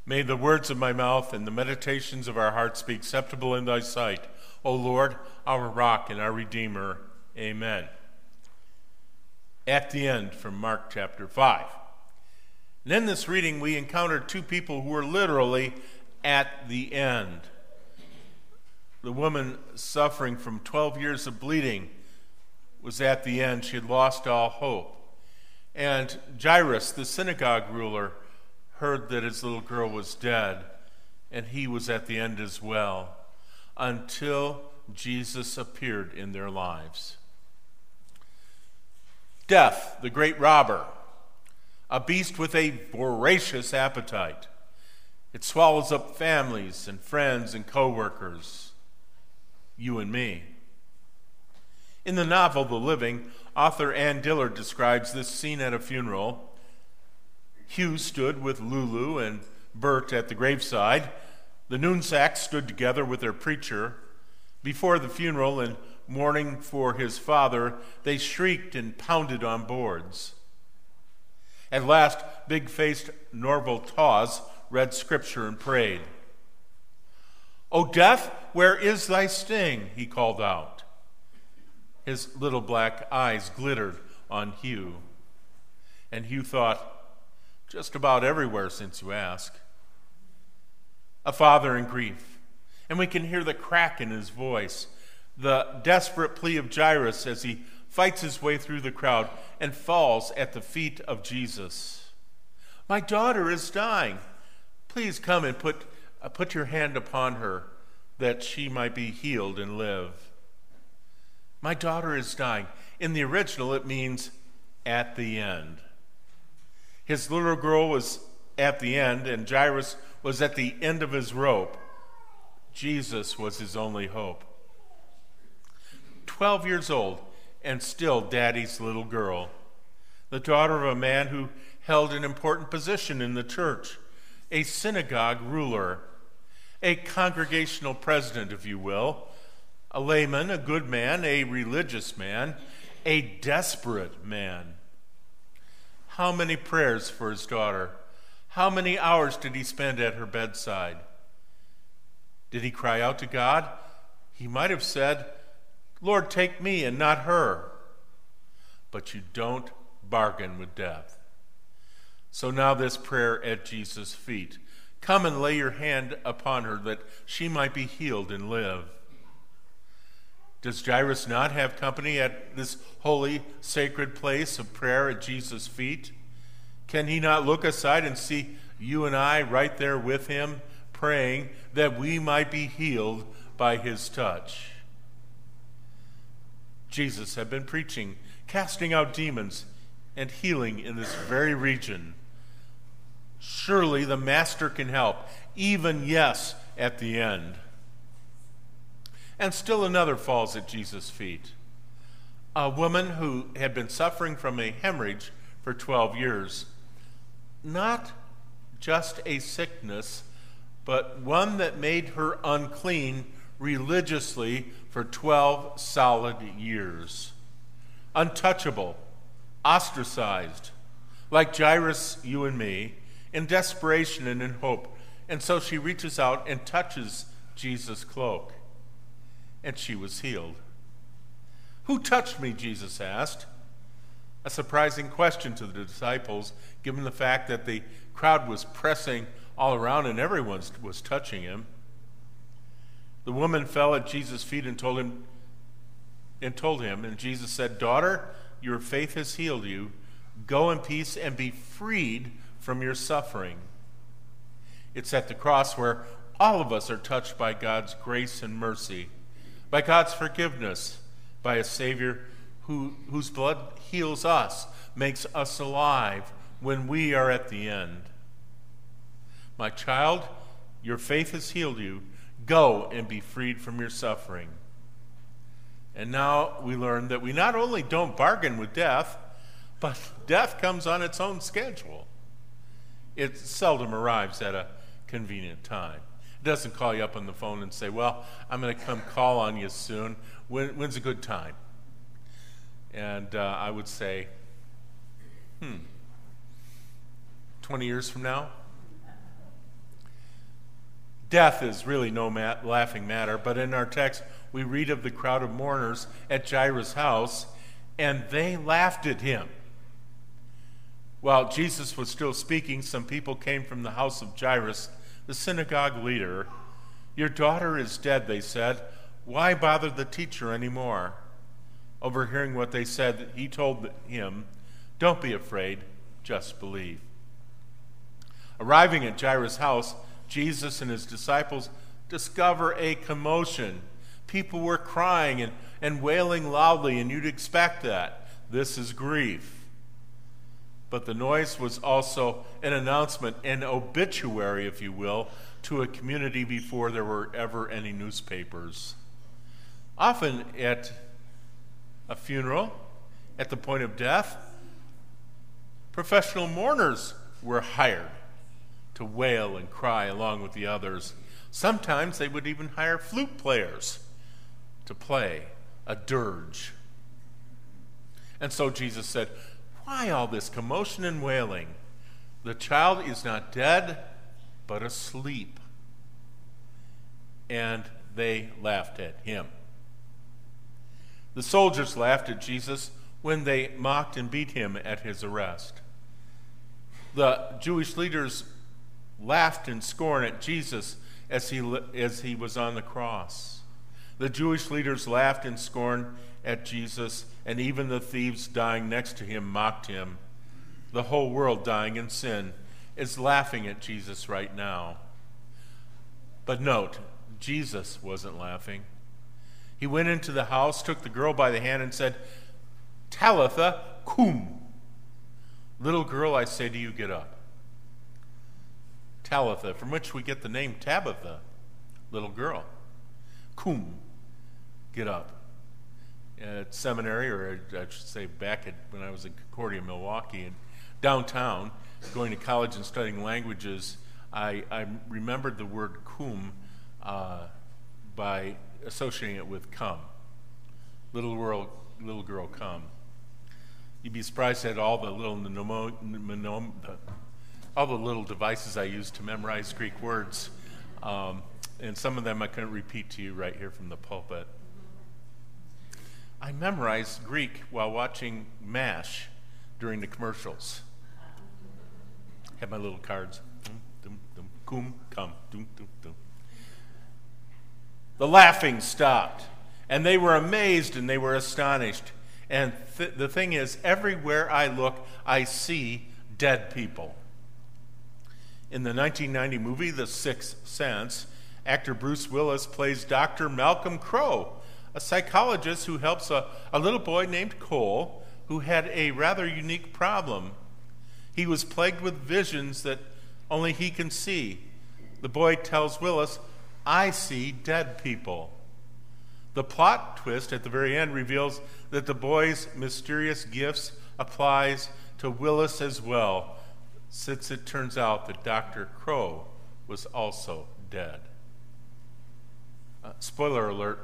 May the words of my mouth and the meditations of our hearts be acceptable in thy sight, O Lord, our rock and our Redeemer. Amen. At the end from Mark chapter 5. And in this reading, we encounter two people who were literally at the end. The woman suffering from 12 years of bleeding was at the end. She had lost all hope. And Jairus, the synagogue ruler, heard that his little girl was dead, and he was at the end as well, until Jesus appeared in their lives. Death, the great robber, a beast with a voracious appetite. It swallows up families and friends and co-workers, you and me. In the novel The Living, author Ann Dillard describes this scene at a funeral. Hugh stood with Lulu and Bert at the graveside. The Noonsacks stood together with their preacher. Before the funeral, in mourning for his father, they shrieked and pounded on boards. At last, big-faced Norval Tawes read scripture and prayed. "O death, where is thy sting?" he called out. His little black eyes glittered on Hugh. And Hugh thought, just about everywhere since you ask. A father in grief. And we can hear the crack in his voice, the desperate plea of Jairus as he fights his way through the crowd and falls at the feet of Jesus. "My daughter is dying. Please come and put your hand upon her that she might be healed and live." My daughter is dying. In the original, it means at the end. His little girl was at the end, and Jairus was at the end of his rope. Jesus was his only hope. 12 years old, and still daddy's little girl. The daughter of a man who held an important position in the church, a synagogue ruler, a congregational president, if you will, a layman, a good man, a religious man, a desperate man. How many prayers for his daughter? How many hours did he spend at her bedside? Did he cry out to God? He might have said, "Lord, take me and not her." But you don't bargain with death. So now this prayer at Jesus' feet. Come and lay your hand upon her that she might be healed and live. Does Jairus not have company at this holy, sacred place of prayer at Jesus' feet? Can he not look aside and see you and I right there with him, praying that we might be healed by his touch? Jesus had been preaching, casting out demons, and healing in this very region. Surely the Master can help, even, yes, at the end. And still another falls at Jesus' feet. A woman who had been suffering from a hemorrhage for 12 years. Not just a sickness, but one that made her unclean religiously for 12 solid years. Untouchable, ostracized, like Jairus, you and me, in desperation and in hope. And so she reaches out and touches Jesus' cloak. And she was healed. "Who touched me?" Jesus asked. A surprising question to the disciples, given the fact that the crowd was pressing all around and everyone was touching him. The woman fell at Jesus' feet and told him, and Jesus said, "Daughter, your faith has healed you. Go in peace and be freed from your suffering." It's at the cross where all of us are touched by God's grace and mercy, by God's forgiveness, by a Savior whose blood heals us, makes us alive when we are at the end. My child, your faith has healed you. Go and be freed from your suffering. And now we learn that we not only don't bargain with death, but death comes on its own schedule. It seldom arrives at a convenient time. It doesn't call you up on the phone and say, "Well, I'm going to come call on you soon. When's a good time?" And I would say, 20 years from now? Death is really no laughing matter, but in our text we read of the crowd of mourners at Jairus' house, and they laughed at him. While Jesus was still speaking, some people came from the house of Jairus, the synagogue leader. "Your daughter is dead," they said. "Why bother the teacher anymore?" Overhearing what they said, he told him, "Don't be afraid, just believe." Arriving at Jairus' house, Jesus and his disciples discover a commotion. People were crying and wailing loudly, and you'd expect that. This is grief. But the noise was also an announcement, an obituary, if you will, to a community before there were ever any newspapers. Often at a funeral, at the point of death, professional mourners were hired to wail and cry along with the others. Sometimes they would even hire flute players to play a dirge. And so Jesus said, "Why all this commotion and wailing? The child is not dead, but asleep." And they laughed at him. The soldiers laughed at Jesus when they mocked and beat him at his arrest. The Jewish leaders laughed in scorn at Jesus as he was on the cross. The Jewish leaders laughed in scorn at Jesus, and even the thieves dying next to him mocked him. The whole world dying in sin is laughing at Jesus right now. But note, Jesus wasn't laughing. He went into the house, took the girl by the hand, and said, "Talitha cum." "Little girl, I say to you, get up." Talitha, from which we get the name Tabitha, little girl. Cum, get up. At seminary, or I should say back when I was at Concordia, Milwaukee, and downtown, going to college and studying languages, I remembered the word cum by associating it with come. Little girl, come. You'd be surprised at all the little devices I use to memorize Greek words, and some of them I couldn't repeat to you right here from the pulpit. I memorized Greek while watching MASH during the commercials. Had my little cards. Cum, come, dum, dum, dum. The laughing stopped, and they were amazed and they were astonished. And the thing is, everywhere I look, I see dead people. In the 1990 movie, The Sixth Sense, actor Bruce Willis plays Dr. Malcolm Crowe, a psychologist who helps a little boy named Cole who had a rather unique problem. He was plagued with visions that only he can see. The boy tells Willis, "I see dead people." The plot twist at the very end reveals that the boy's mysterious gifts applies to Willis as well, since it turns out that Dr. Crowe was also dead. Spoiler alert.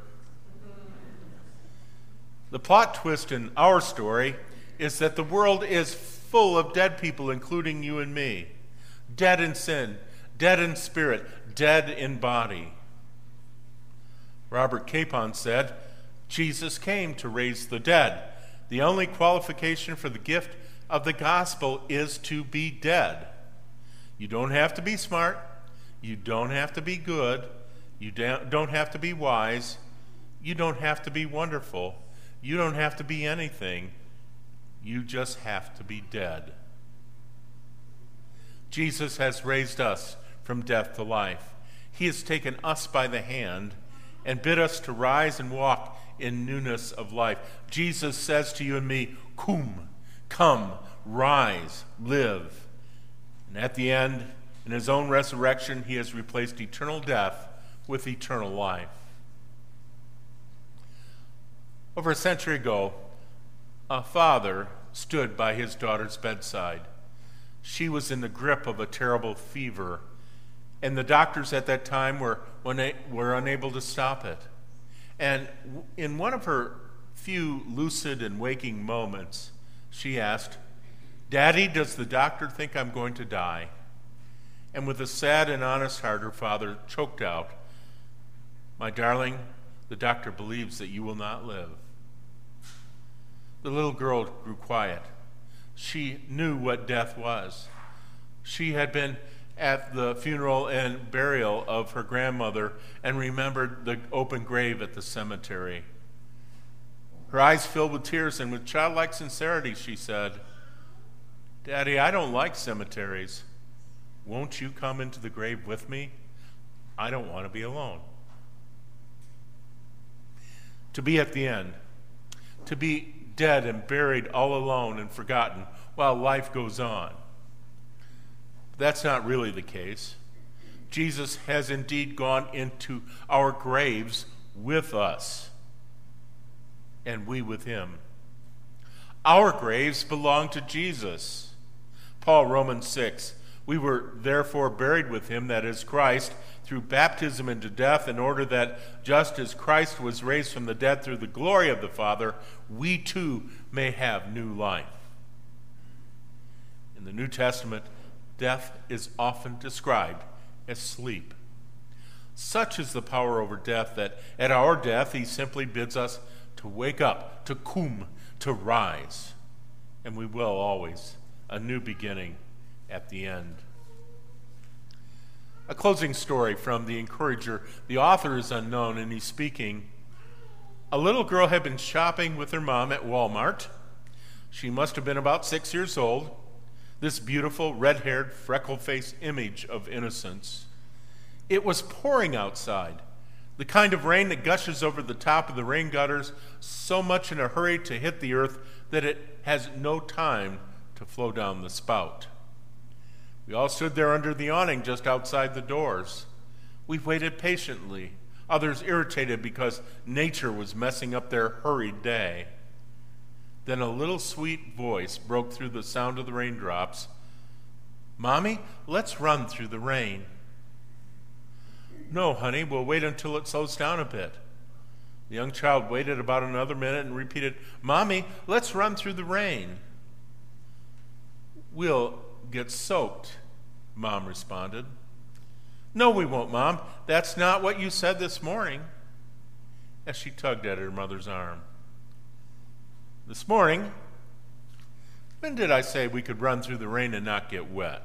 The plot twist in our story is that the world is full of dead people, including you and me. Dead in sin, dead in spirit, dead in body. Robert Capon said, "Jesus came to raise the dead. The only qualification for the gift of the gospel is to be dead." You don't have to be smart. You don't have to be good. You don't have to be wise. You don't have to be wonderful. You don't have to be anything. You just have to be dead. Jesus has raised us from death to life. He has taken us by the hand and bid us to rise and walk in newness of life. Jesus says to you and me, "Cum, come, rise, live." And at the end, in his own resurrection, he has replaced eternal death with eternal life. Over a century ago, a father stood by his daughter's bedside. She was in the grip of a terrible fever, and the doctors at that time were unable to stop it. And in one of her few lucid and waking moments, she asked, "Daddy, does the doctor think I'm going to die?" And with a sad and honest heart, her father choked out, "My darling, the doctor believes that you will not live." The little girl grew quiet. She knew what death was. She had been at the funeral and burial of her grandmother and remembered the open grave at the cemetery. Her eyes filled with tears, and with childlike sincerity she said, "Daddy, I don't like cemeteries. Won't you come into the grave with me? I don't want to be alone." To be at the end, to be dead and buried all alone and forgotten while life goes on. That's not really the case. Jesus has indeed gone into our graves with us, and we with him. Our graves belong to Jesus. Paul, Romans 6, "We were therefore buried with him," that is Christ, "through baptism into death, in order that just as Christ was raised from the dead through the glory of the Father, we too may have new life." In the New Testament, death is often described as sleep. Such is the power over death that at our death he simply bids us to wake up, to cum, to rise. And we will always, a new beginning at the end. A closing story from The Encourager. The author is unknown, and he's speaking. A little girl had been shopping with her mom at Walmart. She must have been about 6 years old. This beautiful, red-haired, freckle-faced image of innocence. It was pouring outside, the kind of rain that gushes over the top of the rain gutters, so much in a hurry to hit the earth that it has no time to flow down the spout. We all stood there under the awning just outside the doors. We waited patiently, others irritated because nature was messing up their hurried day. Then a little sweet voice broke through the sound of the raindrops. "Mommy, let's run through the rain." "No, honey, we'll wait until it slows down a bit." The young child waited about another minute and repeated, "Mommy, let's run through the rain." "We'll get soaked," Mom responded. "No, we won't, Mom. That's not what you said this morning," as she tugged at her mother's arm. "This morning? When did I say we could run through the rain and not get wet?"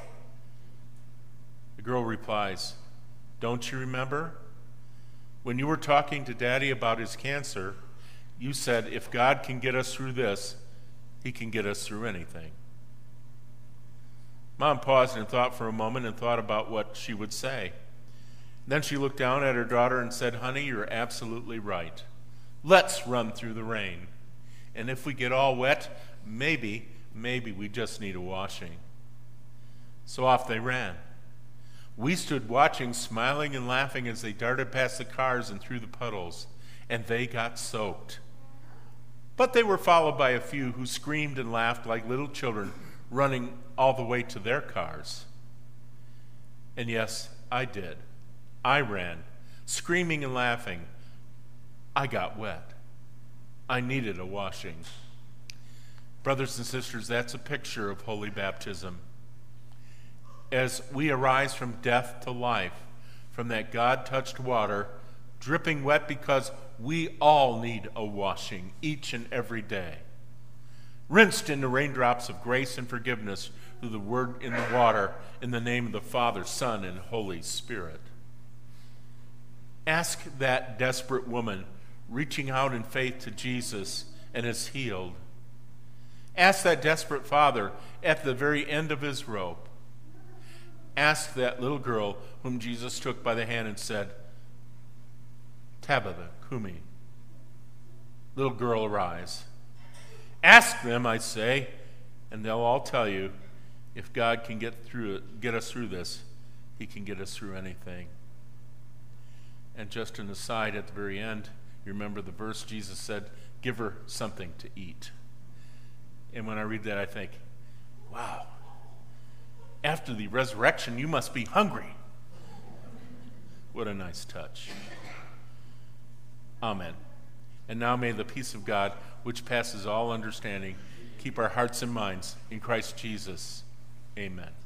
The girl replies, "Don't you remember? When you were talking to Daddy about his cancer, you said if God can get us through this, he can get us through anything." Mom paused and thought for a moment and thought about what she would say. Then she looked down at her daughter and said, "Honey, you're absolutely right. Let's run through the rain. And if we get all wet, maybe we just need a washing." So off they ran. We stood watching, smiling and laughing as they darted past the cars and through the puddles, and they got soaked. But they were followed by a few who screamed and laughed like little children running all the way to their cars. And yes, I did. I ran, screaming and laughing. I got wet. I needed a washing. Brothers and sisters, that's a picture of holy baptism. As we arise from death to life, from that God-touched water, dripping wet because we all need a washing each and every day. Rinsed in the raindrops of grace and forgiveness through the word in the water, in the name of the Father, Son, and Holy Spirit. Ask that desperate woman reaching out in faith to Jesus and is healed. Ask that desperate father at the very end of his rope. Ask that little girl whom Jesus took by the hand and said, "Tabitha, cumi." Little girl, arise. Ask them, I say, and they'll all tell you, if God can get us through this, he can get us through anything. And just an aside at the very end, you remember the verse Jesus said, "Give her something to eat." And when I read that, I think, wow, after the resurrection, you must be hungry. What a nice touch. Amen. And now may the peace of God, which passes all understanding, keep our hearts and minds in Christ Jesus. Amen.